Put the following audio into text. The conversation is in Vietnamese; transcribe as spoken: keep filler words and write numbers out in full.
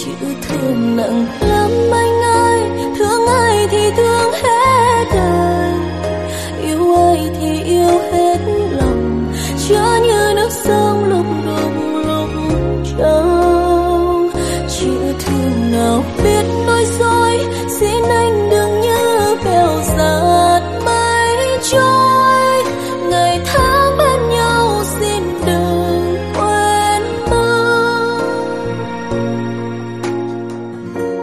chịu thương nặng lắm anh ơi. Thương ai thì thương hết đời, yêu ai thì yêu hết lòng, chớ như nước sông lúc đục lúc trâu. Chịu thương nào biết